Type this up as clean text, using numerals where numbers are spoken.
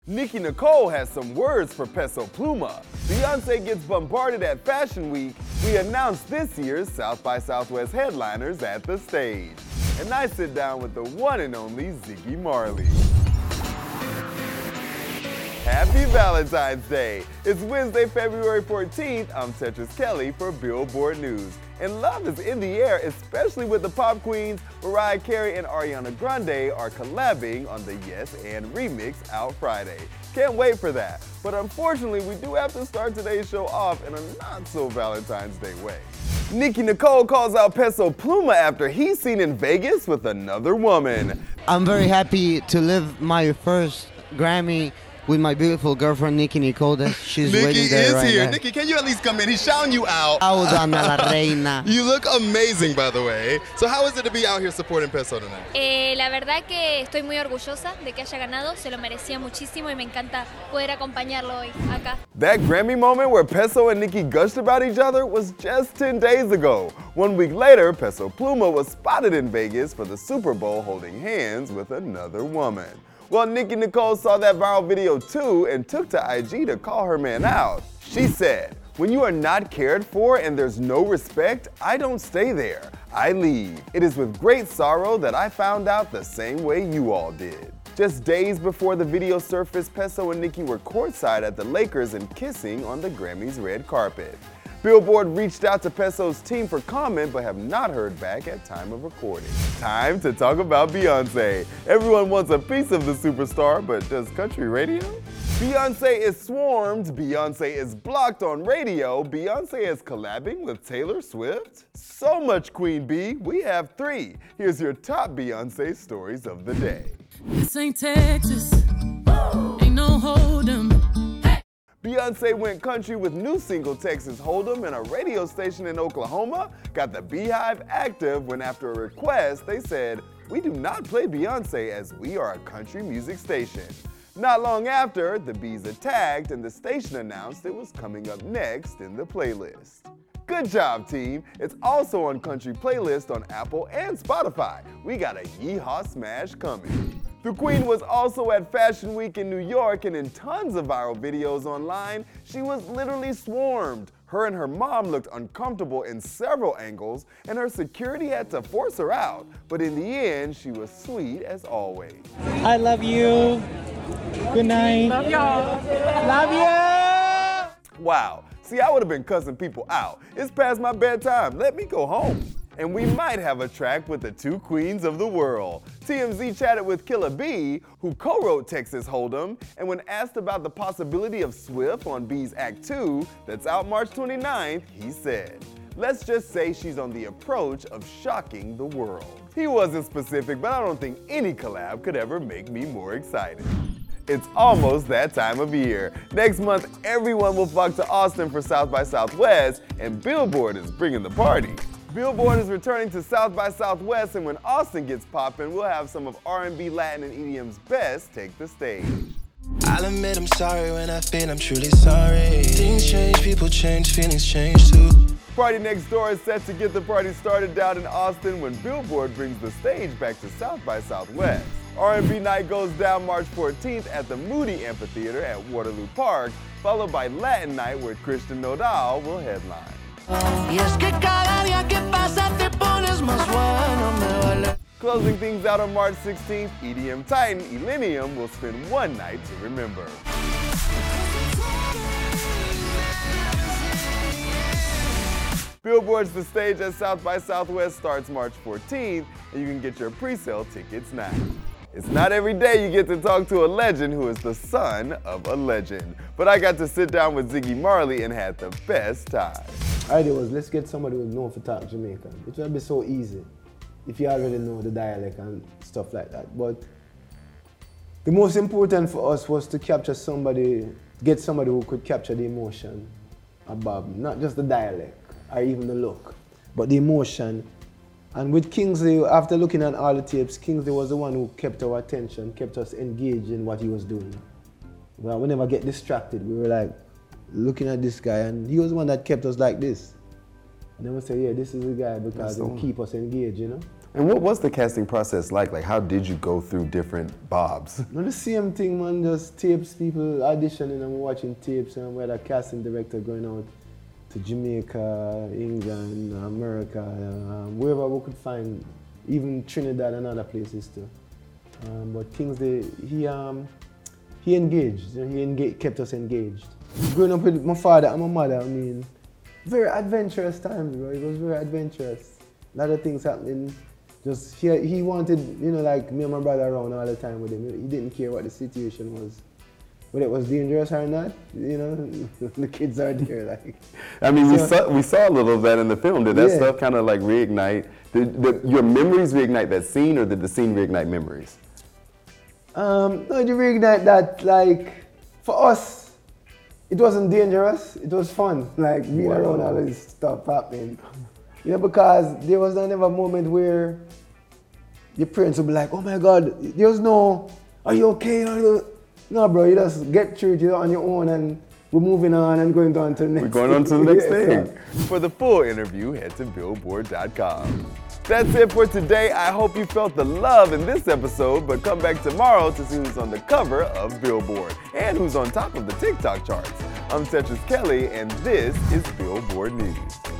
Nicki Nicole has some words for Peso Pluma. Beyonce gets bombarded at Fashion Week. We announced this year's South by Southwest headliners at the stage. And I sit down with the one and only Ziggy Marley. Happy Valentine's Day! It's Wednesday, February 14th. I'm Tetris Kelly for Billboard News. And love is in the air, especially with the pop queens. Mariah Carey and Ariana Grande are collabing on the Yes and remix out Friday. Can't wait for that. But unfortunately, we do have to start today's show off in a not-so-Valentine's Day way. Nicki Nicole calls out Peso Pluma after he's seen in Vegas with another woman. I'm very happy to live my first Grammy with my beautiful girlfriend, Nicki Nicole. She's waiting there right here. now. Nicki, can you at least come in? He's shouting you out. Saudame la reina. You look amazing, by the way. So how is it to be out here supporting Peso tonight? La verdad que estoy muy orgullosa de que haya ganado. Se lo merecía muchísimo y me encanta poder acompañarlo hoy acá. That Grammy moment where Peso and Nicki gushed about each other was just 10 days ago. 1 week later, Peso Pluma was spotted in Vegas for the Super Bowl holding hands with another woman. Well, Nicki Nicole saw that viral video too and took to IG to call her man out. She said, "When you are not cared for and there's no respect, I don't stay there. I leave. It is with great sorrow that I found out the same way you all did." Just days before the video surfaced, Peso and Nicki were courtside at the Lakers and kissing on the Grammys red carpet. Billboard reached out to Peso's team for comment but have not heard back at time of recording. Time to talk about Beyonce. Everyone wants a piece of the superstar, but does country radio? Beyonce is swarmed, Beyonce is blocked on radio, Beyonce is collabing with Taylor Swift? So much Queen Bee, we have 3. Here's your top Beyonce stories of the day. This ain't Texas, ain't no hold'em. Beyonce went country with new single Texas Hold'em, and a radio station in Oklahoma got the Beehive active when after a request they said, "We do not play Beyonce as we are a country music station." Not long after, the Bees attacked and the station announced it was coming up next in the playlist. Good job, team. It's also on country playlist on Apple and Spotify. We got a yeehaw smash coming. The Queen was also at Fashion Week in New York, and in tons of viral videos online, she was literally swarmed. Her and her mom looked uncomfortable in several angles, and her security had to force her out. But in the end, she was sweet as always. I love you. Good night. Love y'all. Love you. Wow. See, I would have been cussing people out. It's past my bedtime. Let me go home. And we might have a track with the 2 queens of the world. TMZ chatted with Killa B, who co-wrote Texas Hold'em, and when asked about the possibility of Swift on B's Act 2, that's out March 29th, he said, "Let's just say she's on the approach of shocking the world." He wasn't specific, but I don't think any collab could ever make me more excited. It's almost that time of year. Next month, everyone will flock to Austin for South by Southwest, and Billboard is bringing the party. Billboard is returning to South by Southwest, and when Austin gets poppin', we'll have some of R&B, Latin, and EDM's best take the stage. I'll admit I'm sorry when I feel I'm truly sorry. Things change, people change, feelings change too. Party Next Door is set to get the party started down in Austin when Billboard brings the stage back to South by Southwest. R&B night goes down March 14th at the Moody Amphitheater at Waterloo Park, followed by Latin night where Christian Nodal will headline. Closing things out on March 16th, EDM titan Illenium will spend one night to remember. Billboard's The Stage at South by Southwest starts March 14th, and you can get your pre-sale tickets now. It's not every day you get to talk to a legend who is the son of a legend. But I got to sit down with Ziggy Marley and had the best time. idea was, let's get somebody who knows to talk Jamaican. It would be so easy if you already know the dialect and stuff like that. But the most important for us was to capture somebody, get somebody who could capture the emotion of Bob, not just the dialect or even the look, but the emotion. And with Kingsley, after looking at all the tapes, Kingsley was the one who kept our attention, kept us engaged in what he was doing. Well, we never get distracted. We were like looking at this guy, and he was the one that kept us like this. And then we say, yeah, this is the guy because he'll keep us engaged, you know? And what was the casting process like? Like, how did you go through different Bobs? Not the same thing, man. Just tapes, people auditioning and watching tapes, and we had a casting director going out to Jamaica, England, America, wherever we could find, even Trinidad and other places too. But things he engaged. He kept us engaged. Growing up with my father and my mother, I mean, very adventurous times, bro. It was very adventurous. A lot of things happening. Just he wanted, you know, like me and my brother around all the time with him. He didn't care what the situation was, whether it was dangerous or not. You know, the kids are there. Like, I mean, we saw a little of that in the film. Did that stuff kind of like reignite? Did your memories reignite that scene, or did the scene reignite memories? No, it reignite that. Like, for us, it wasn't dangerous. It was fun. Like being around all this stuff happening. You know, because there was never a moment where your parents would be like, oh my God, there was no, are you okay? No, bro, you just get through it on your own, and we're moving on and going on to the next thing. We're going on to the next thing. For the full interview, head to Billboard.com. That's it for today. I hope you felt the love in this episode, but come back tomorrow to see who's on the cover of Billboard and who's on top of the TikTok charts. I'm Tetris Kelly, and this is Billboard News.